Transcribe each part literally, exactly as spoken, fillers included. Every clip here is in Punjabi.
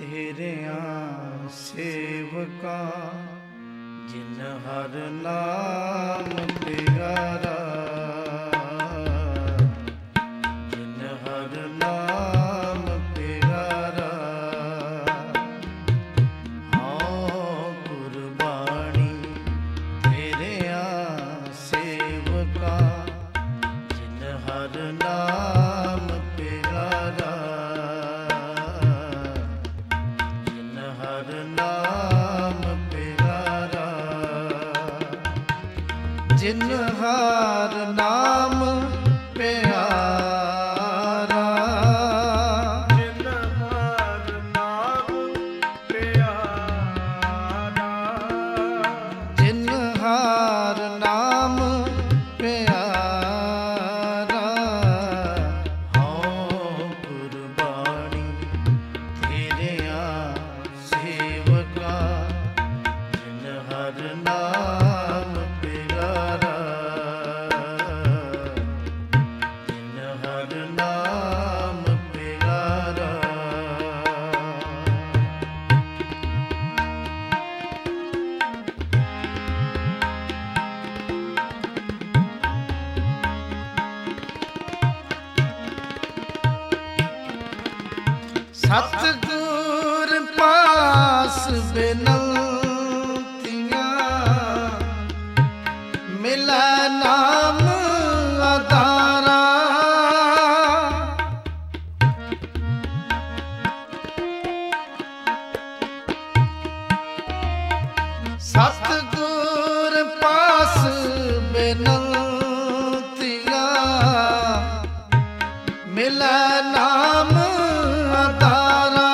ਤੇਰਿਆਂ ਸੇਵਕਾ ਜਿਨ ਹਰ ਨਾਮ ਪਿਆਰਾ, ਜਿਨ ਹਰ ਨਾਮ ਪਿਆਰਾ। ਹਾਂ ਕੁਰਬਾਨੀ ਤੇਰਿਆਂ ਸੇਵਕਾ ਜਿਨ ਹਰ ਨਾਮ ਪਿਆਰਾ, ਜਿਨ ਹਰ ਨਾਮ ਪਿਆਰਾ, ਜਿਨ ਹਰ ਨਾਮ ਪਿਆਰਾ, ਜਿਨ ਹਰ ਨਾਮ ਪਿਆਰਾ, ਜਿਨ ਹਰ ਨਾਮ ਪਿਆਰਾ। ਹਾਂ ਕੁਰਬਾਨੀ ਤੇਰਿਆਂ ਸੇਵਕਾ ਜਿਨ ਹਰ ਨਾਮ ਪਿਆਰਾ, ਜਿਨ ਹਰ ਨਾਮ ਪਿਆਰਾ। ਸਤਿਗੁਰ ਪਾਸ ਬਿਨੰਤੀਆਂ ਮਿਲੈ ਨਾਮ ਆਧਾਰਾ। ਸਤਿਗੁਰ ਪਾਸ ਬਿਨੰਤੀਆਂ ਮਿਲੈ ਨਾਮ ਆਧਾਰਾ।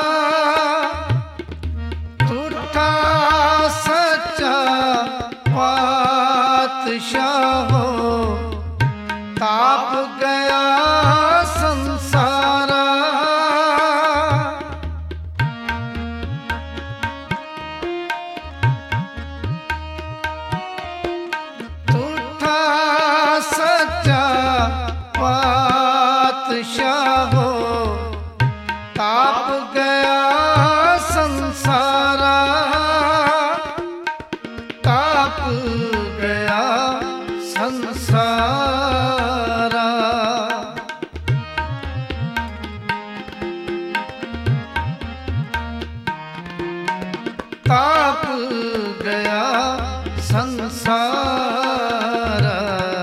ਝੂਠਾ ਸੱਚਾ ਪਾਤਸ਼ਾਹੋ ਤਾਪ ਗਿਆ ਸੰਸਾਰਾ। ਝੂਠਾ ਸੱਚਾ ਪਾਤਸ਼ਾਹੋ ਤਾਪ ਗਿਆ ਸੰਸਾਰਾ, ਤਾਪ ਗਿਆ ਸੰਸਾਰਾ। ਤਾਪ ਗਿਆ ਸੰਸਾਰਾ।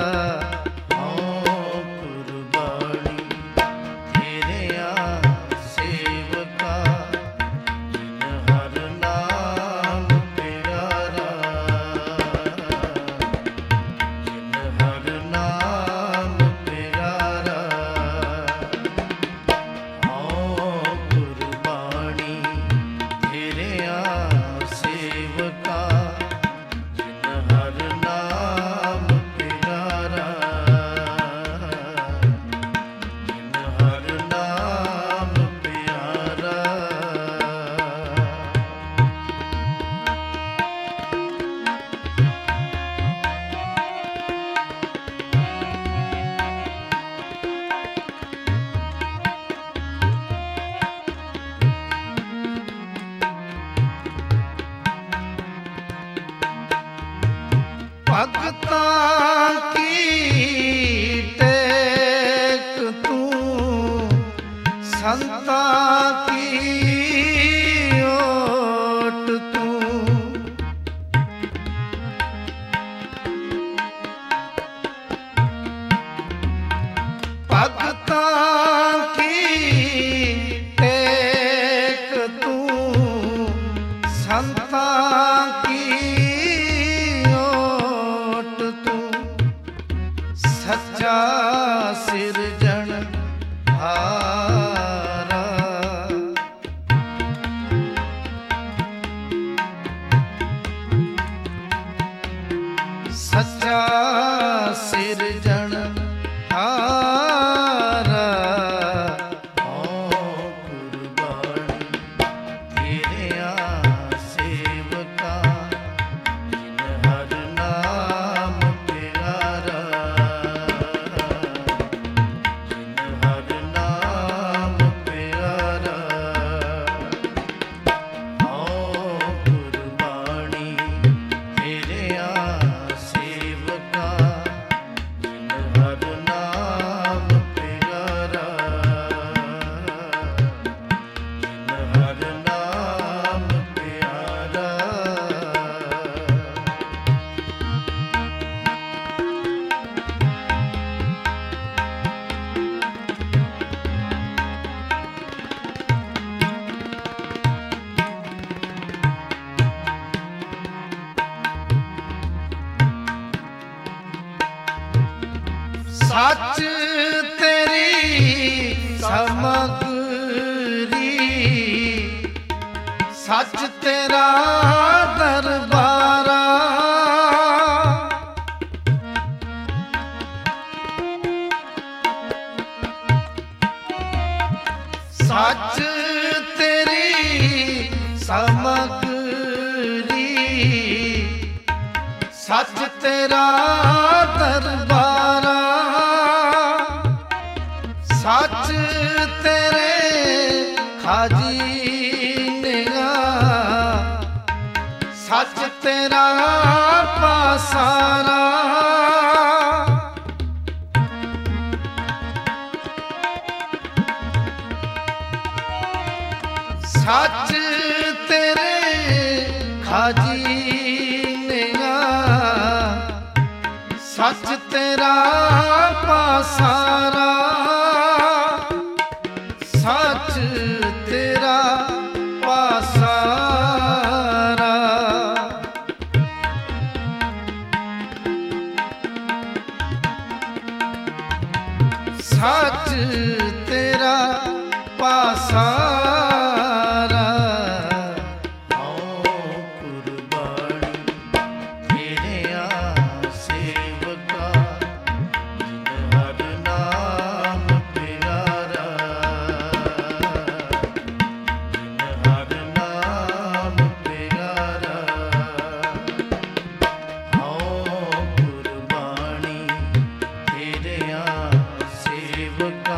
ਹਾਂ ਕੁਰਬਾਨੀ ਤੇਰਿਆਂ ਸੇਵਕਾ ਜਿਨ ਹਰ ਨਾਮ ਪਿਆਰਾ, ਜਿਨ ਹਰ ਨਾਮ ਪਿਆਰਾ। ਹਾਂ ਕੁਰਬਾਨੀ ਤੇਰਿਆਂ ਸੇਵਕਾ ਜਿਨ ਹਰ ਨਾਮ ਪਿਆਰਾ, ਜਿਨ ਹਰ ਨਾਮ ਪਿਆਰਾ। ਭਗਤਾਂ ਕੀ ਟੇਕ ਤੂੰ, ਸੰਤਾਂ ਕੀ ਓਟ ਤੂੰ। ਭਗਤਾਂ ਕੀ ਟੇਕ ਤੂੰ, ਸੰਤਾਂ ਕੀ ਓਟ ਤੂੰ। ਸੱਚਾ ਸਿਰਜਣ ਹਾਰਾ, ਸੱਚਾ ਸਿਰਜਣ ਹਾਰਾ। ਹਾਂ ਕੁਰਬਾਨੀ ਤੇਰਿਆਂ ਸੇਵਕਾ ਜਿਨ ਹਰ ਨਾਮ ਪਿਆਰਾ, ਜਿਨ ਹਰ ਨਾਮ ਪਿਆਰਾ। सच तेरी समगरी, सच तेरा दरबारा, सच तेरी समगरी, सच तेरा दरबारा, सच तेरे खाजीनिया, सच तेरा पासारा, सच तेरे खाजीनिया, सच तेरा पासारा, सच तेरा पासारा। सच तेरा पासारा। आओ कुर्बानी तेरे आ सेवका, जिन हर नाम प्यारा, जिन हर नाम प्यारा। आओ कुर्बानी तेरे आ सेवका,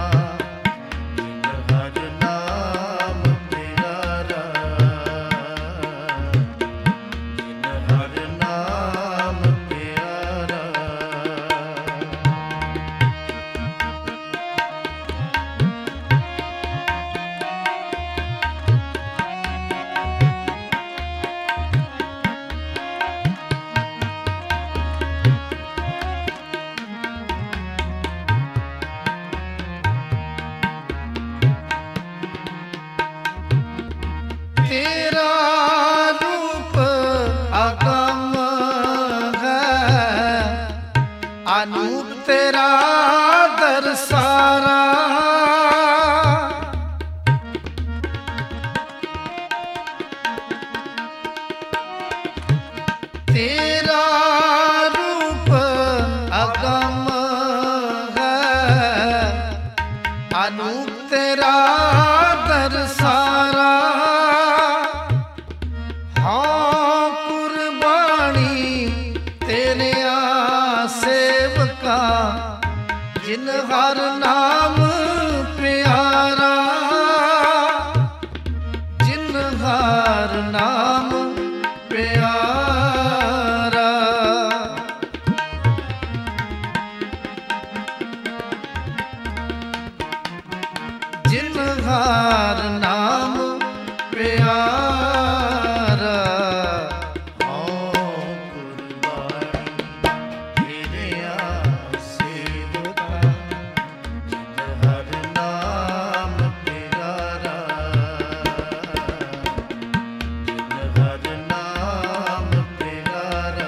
तेरा रूप अगम है, अनूप तेरा दरसारा, तेरा रूप अगम है, अनूप तेरा दरसारा। हाँ कुर्बानी तेरे आ सेवका, जिन हर नाम प्यारा, जिन हर नाम प्यारा। जिन हर नाम प्यारा। आओ कुर्बानी तेरे आ सेवका, जिन हर नाम प्यारा, जिन हर नाम प्यारा।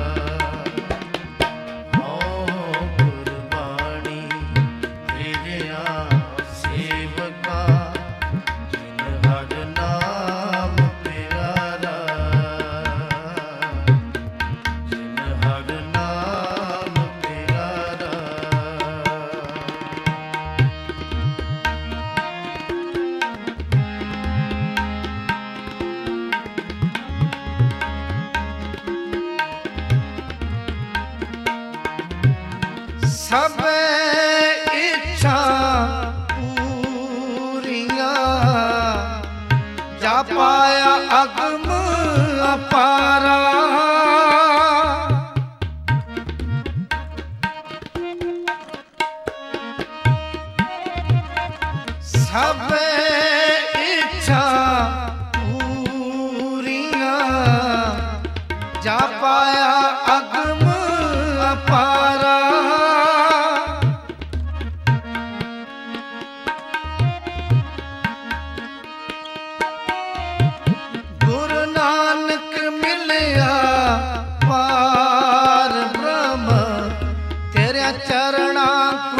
आओ कुर्बानी तेरे आ सेवका, जिन हर नाम प्यारा, जिन हर नाम प्यारा। सब इच्छा पूरिया, जा पाया अगम अपारा, सब इच्छा पूरिया, जा पाया अगम अपारा। गुरु नानक मिलया पार ब्रह्म, तेरे चरण ਕਰਣਾ